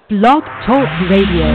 Blog Talk Radio.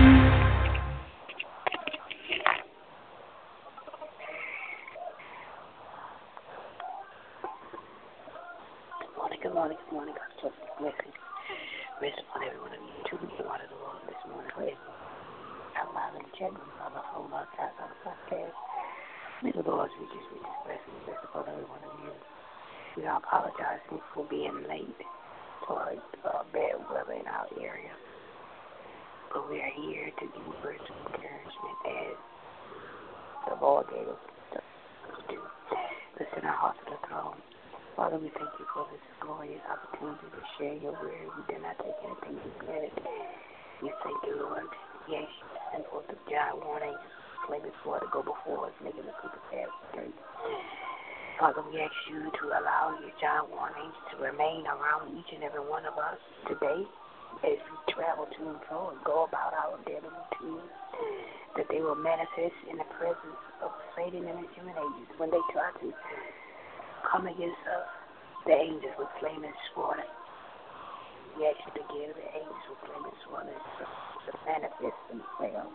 Good morning, God's blessing, blessing. Rest upon every one of you. Truly be water the Lord this morning. Praise out loud in the chat room, on the phone, outside, on the podcast. May the Lord's riches, blessing, rest upon every one of you. We are apologizing for being late for bad weather in our area. But we are here to give you words of encouragement as the Lord gave us to listen our hearts to the throne. Father, we thank you for this glorious opportunity to share your word. We did not take anything for granted. We thank you, Lord. Yes, and for the giant warning, slay before to go before us, making the people pass straight. Father, we ask you to allow your giant warnings to remain around each and every one of us today as we travel to and fro and go about our daily routine, that they will manifest in the presence of Satan and his human agents when they try to come against us, the angels with flaming sword. We ask you to give the angels with flaming sword to manifest themselves,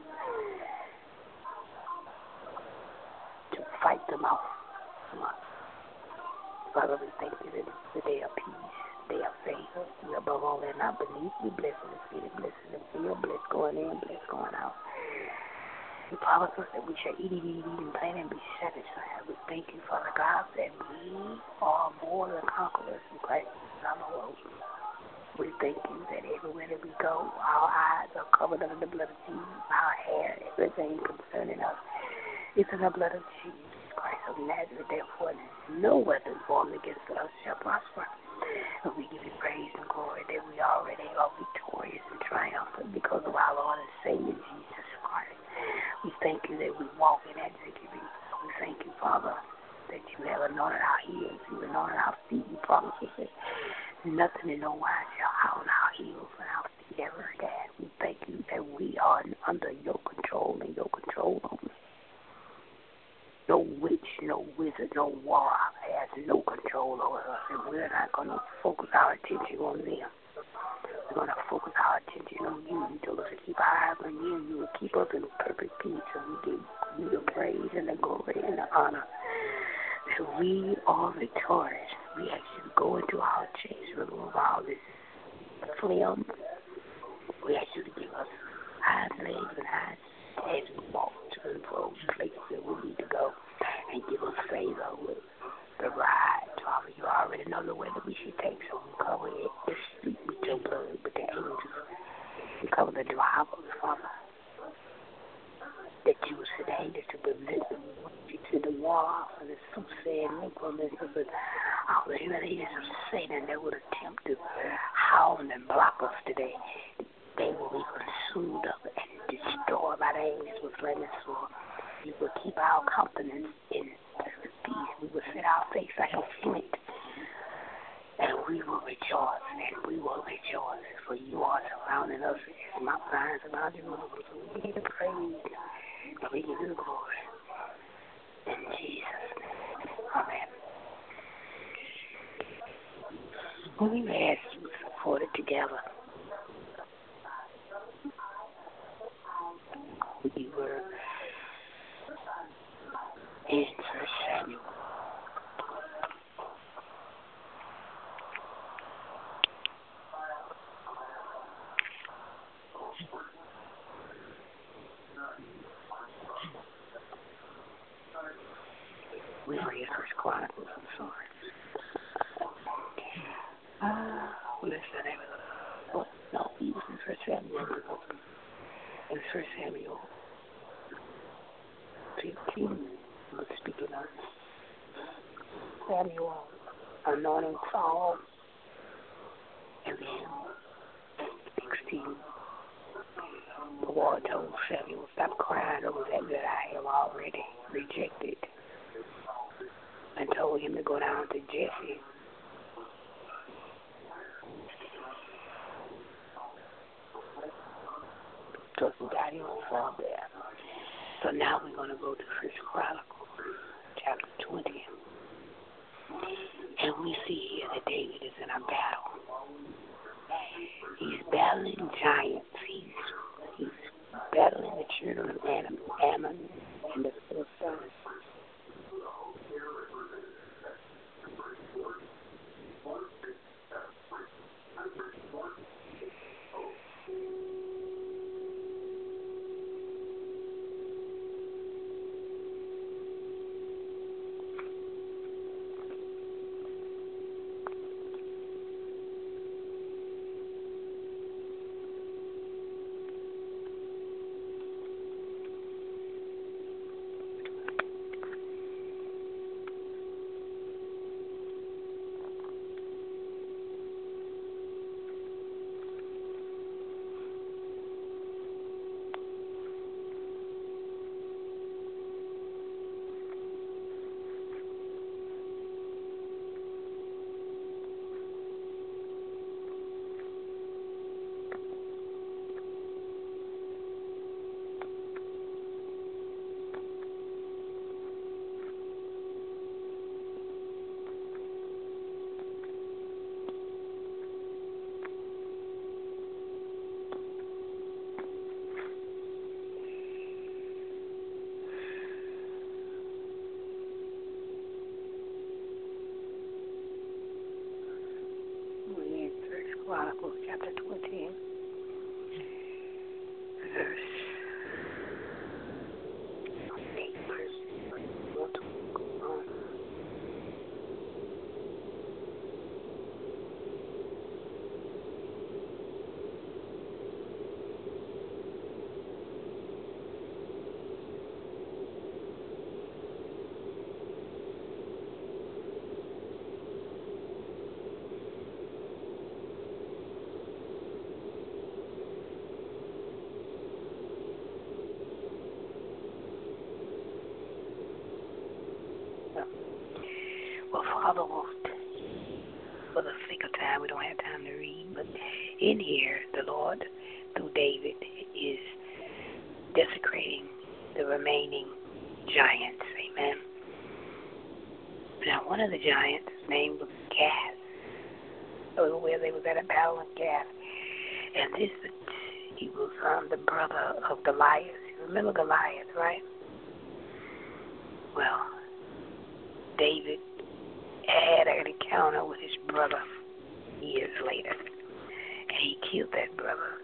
to fight them off from us. Father, we thank you that it's the day of peace, day of favor. We above all and not beneath. We bless in the city, bless in the field, bless going in, bless going out. You promise us that we shall eat and plan and be satisfied. We thank you, Father God, that we are more than conquerors in Christ our Lord. We thank you that everywhere that we go, our eyes are covered under the blood of Jesus. Our hair, everything concerning us is in the blood of Jesus Christ of Nazareth. Therefore, no weapon formed against us shall prosper. And we give you praise and glory that we already are victorious and triumphant because of our Lord and Savior Jesus Christ. We thank you that we walk in that victory. We thank you, Father, that you have anointed our heels, you anointed our feet. You promise us that nothing in no wise shall harm our heels and our feet ever again. We thank you that we are under your control and your control only. No witch, no wizard, no warlock has no control over us, and we're not going to focus our attention on them. We're going to focus our attention on you. You told us to keep our eyes on you, and you will keep us in perfect peace. And we give you the praise and the glory and the honor. So we are victorious. We ask you to go into our chase, remove all this phlegm. We ask you to give us eyes, legs, and eyes as we walk to and fro places that we need to go, and give us favor with the ride. Father, you already know the way that we should take, so we cover it, the street with your blood, with the angels. We cover the drivers, Father, that you would send angels to prevent them, to the wall, and the soothsaying necromancers, and all the human agents of Satan that would attempt to hound and block us today. They will be consumed up and destroyed by the angels with flaming sword. You will keep our countenance in perfect peace. We will set our face like a flint, and we will rejoice, for you are surrounding us as Mount Zion surrounding Jerusalem. So we give you the praise, and we give you the glory. In Jesus' name, amen. We ask you to support it together. We were in 1 Samuel. We were in 1 Chronicles, I'm sorry. Listen, no, we was in 1 Samuel. In 1 Samuel 15, was speaking of Samuel anointing Saul, and then 16, the Lord told Samuel, stop crying over that I have already rejected, and told him to go down to Jesse. So he got him from there. So now we're going to go to 1 Chronicles, chapter 20. And we see here that David is in a battle. He's battling battling giants. He's battling the children of Ammon and the Philistines. We're in 1 Chronicles chapter 20, verse 8, verse 1 to 1. Well, Father, for the sake of time, we don't have time to read, but in here, the Lord, through David, is desecrating the remaining giants. Amen. Now, one of the giants' name was Gath. So where they was at a battle in Gath. And he was the brother of Goliath. You remember Goliath, right? Well, David had an encounter with his brother years later, and he killed that brother.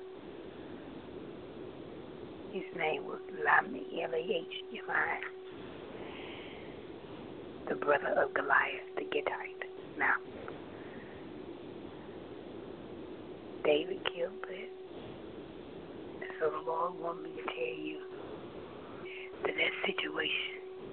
His name was Lahmi, the brother of Goliath, the Gittite. Now, David killed it, and so the Lord wanted me to tell you that situation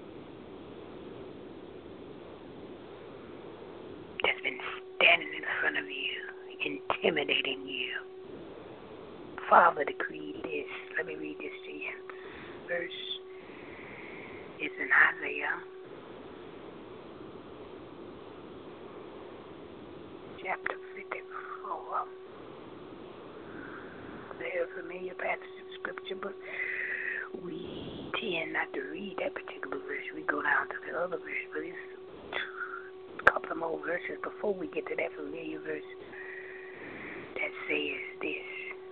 that's been standing in front of you, intimidating you. Father decreed this. Let me read this to you. Verse is in Isaiah chapter 54. They're a familiar passage of scripture, but we tend not to read that particular verse. We go down to the other verse, but it's a couple of more verses before we get to that familiar verse that says this.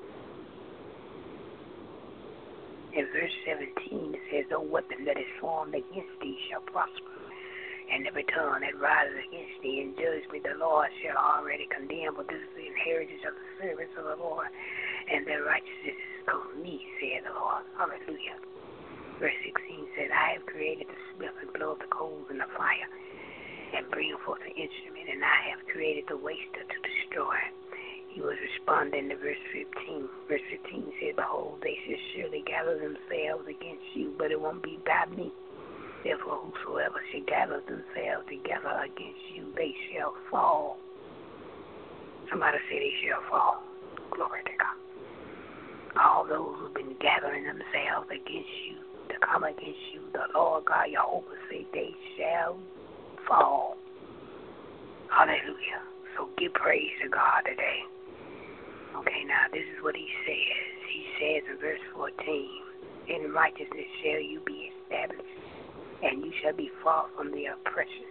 In verse 17, it says, "No weapon that is formed against thee shall prosper, and every tongue that rises against thee in judgment the Lord shall already condemn. But this is the inheritance of the servants of the Lord, and their righteousness is of me, saith the Lord." Hallelujah. Verse 16 says, "I have created the smith and blow the coals in the fire, and bring forth the instrument, and I have created the waster to destroy." He was responding to verse 15. Verse 15 says, "Behold, they shall surely gather themselves against you, but it won't be by me. Therefore, whosoever shall gather themselves together against you, they shall fall." Somebody say they shall fall. Glory to God. All those who've been gathering themselves against you, to come against you, the Lord God, Jehovah, say they shall fall. Hallelujah. So give praise to God today. Okay, now this is what he says. He says in verse 14, "In righteousness shall you be established, and you shall be far from the oppression."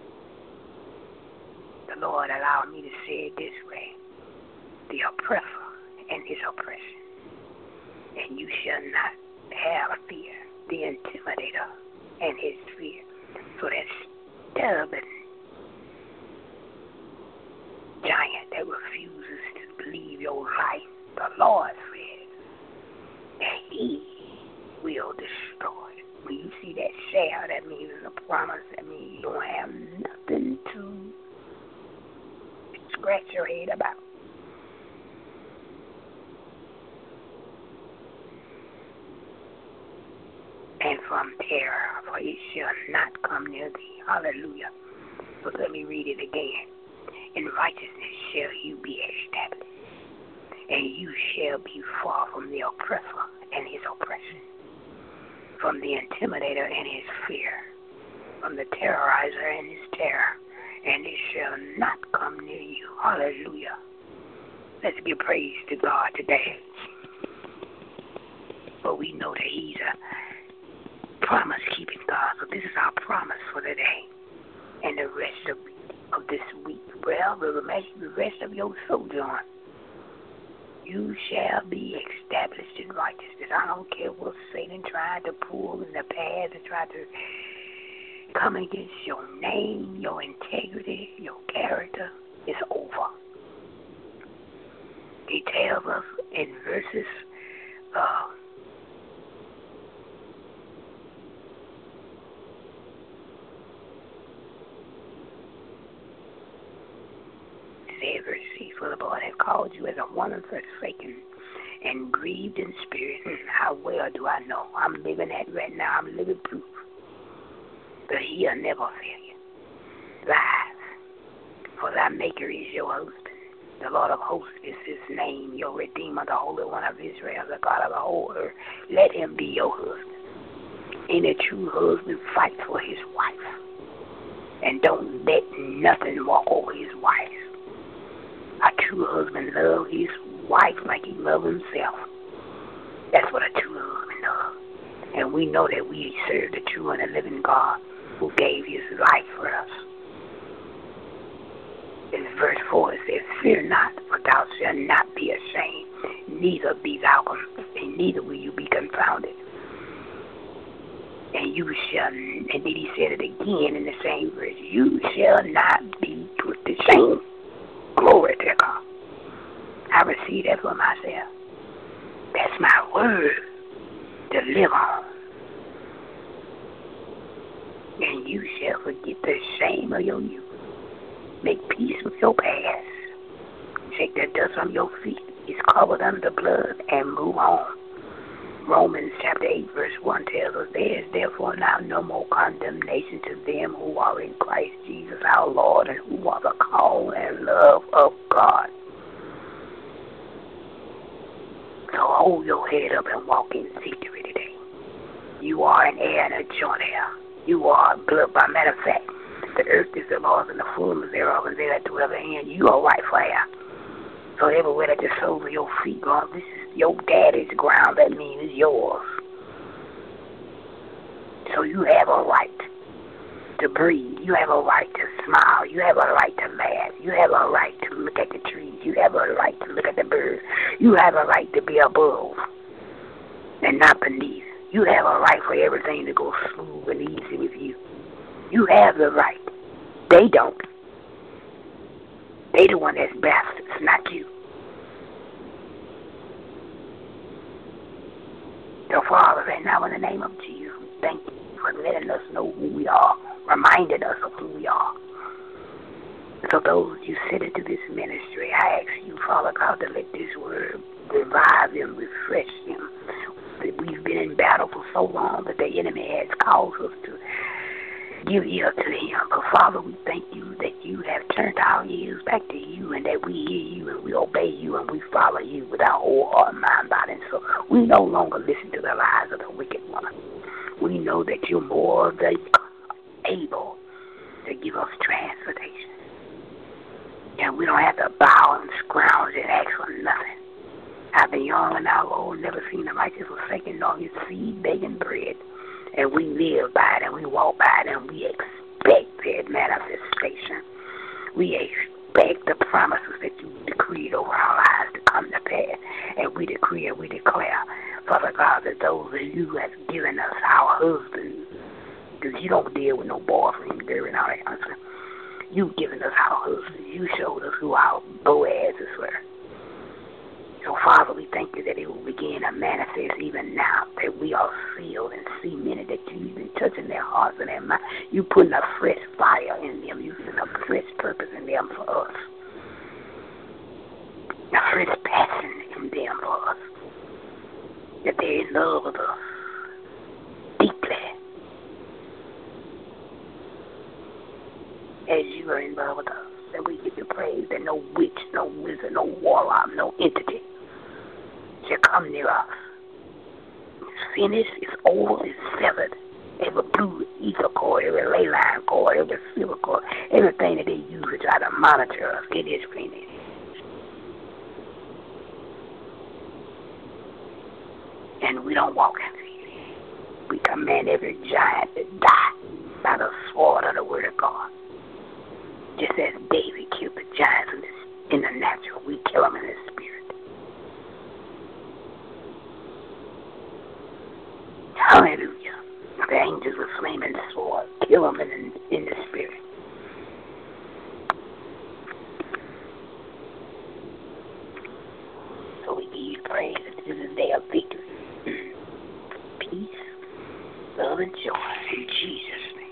The Lord allowed me to say it this way. The oppressor his oppression. And you shall not have fear, the intimidator and his fear. So that stubborn giant that refuses to believe your life, the Lord says that he will destroy. When you see that share, that means it's a promise. That means you don't have nothing to scratch your head about. And from terror, for it shall not come near thee. Hallelujah. So let me read it again. In righteousness shall you be established, and you shall be far from the oppressor and his oppression, from the intimidator and his fear, from the terrorizer and his terror, and it shall not come near you. Hallelujah. Let's give praise to God today. For we know that he's a promise-keeping God. So this is our promise for today and the rest of this week. Well, the rest of your sojourn. You shall be established in righteousness. I don't care what Satan tried to pull in the past and try to come against your name, your integrity, your character. It's over. He tells us in verses 6, for the Lord hath called you as a woman forsaken and grieved in spirit. How well do I know? I'm living that right now. I'm living proof that he'll never fail you. Rise, for thy maker is your husband. The Lord of hosts is his name, your Redeemer, the Holy One of Israel, the God of the whole earth. Let him be your husband. Any true husband fight for his wife. And don't let nothing walk over his wife. A true husband loves his wife like he loves himself. That's what a true husband does. And we know that we serve the true and the living God who gave his life for us. In verse 4 it says, fear not, for thou shalt not be ashamed, neither be thou and neither will you be confounded. And you shall, and then he said it again in the same verse, you shall not be put to shame. Glory to God. I receive that for myself. That's my word to live on. And you shall forget the shame of your youth. Make peace with your past. Shake the dust from your feet. It's covered under the blood and move on. Romans chapter 8 verse 1 tells us, there is therefore now no more condemnation to them who are in Christ Jesus our Lord, and who are the called and love of God. So hold your head up and walk in victory today. You are an heir and a joint heir. You are blood. By matter of fact, the earth is the Lord's and the fullness thereof, and they that dwell therein. You are right for heir. So everywhere that the soles of your feet go, this is your daddy's ground. That means it's yours. So you have a right to breathe. You have a right to smile. You have a right to laugh. You have a right to look at the trees. You have a right to look at the birds. You have a right to be above and not beneath. You have a right for everything to go smooth and easy with you. You have the right. They don't. They the one that's bastards, not you. So, Father, right now in the name of Jesus, we thank you for letting us know who we are, reminding us of who we are. So those you sent into this ministry, I ask you, Father God, to let this word revive them, refresh them. We've been in battle for so long that the enemy has caused us to give ear to him. But Father, we thank you that you have turned our ears back to you, and that we hear you and we obey you and we follow you with our whole heart, mind, body, and soul. We no longer listen to the lies of the wicked one. We know that you're more than able to give us transportation. And we don't have to bow and scrounge and ask for nothing. I've been young and now old, never seen the righteous forsaken, nor his seed begging bread. And we live by it, and we walk by it, and we expect that manifestation. We expect the promises that you decreed over our lives to come to pass. And we decree and we declare, Father God, that those of you have given us our husbands, because you don't deal with no boyfriend, girl, and all that kind of stuff. You've given us our husbands. You showed us who our Boazes were. So, Father, we thank you that it will begin to manifest even now, that we are sealed and cemented, that you've been touching their hearts and their minds. You putting a fresh fire in them. You putting a fresh purpose in them for us. A fresh passion in them for us. That they're in love with us deeply. As you are in love with us. That we give you praise that no witch, no wizard, no warlock, no entity shall come near us. It's finished, it's over, it's severed. Every blue ether cord, every ley line cord, every silver cord, everything that they use to try to monitor us, it is finished. And we don't walk in fear. We command every giant to die by the sword of the word of God. Just as David killed the giants in the natural, we kill them in the spirit. Hallelujah. The angels with flaming swords, kill them in the spirit. So we give you praise that this is a day of victory. Peace, love, and joy in Jesus' name.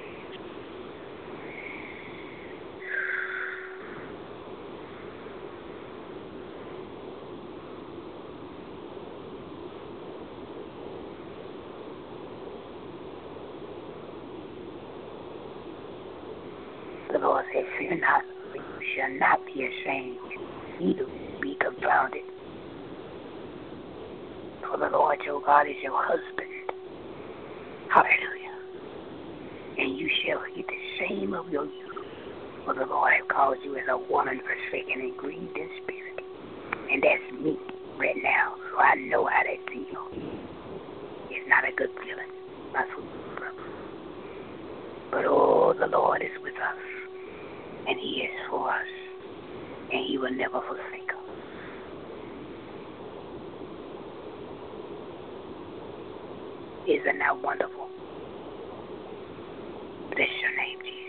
The Lord said, fear not, for you shall not be ashamed, neither be confounded. For the Lord your God is your husband. Hallelujah. And you shall eat the shame of your youth. For the Lord has called you as a woman forsaken and grieved in spirit. And that's me right now. So I know how that feels. It's not a good feeling, my sweet brother. But oh, the Lord is with us. And he is for us. And he will never forsake us. Isn't that wonderful? Bless your name, Jesus.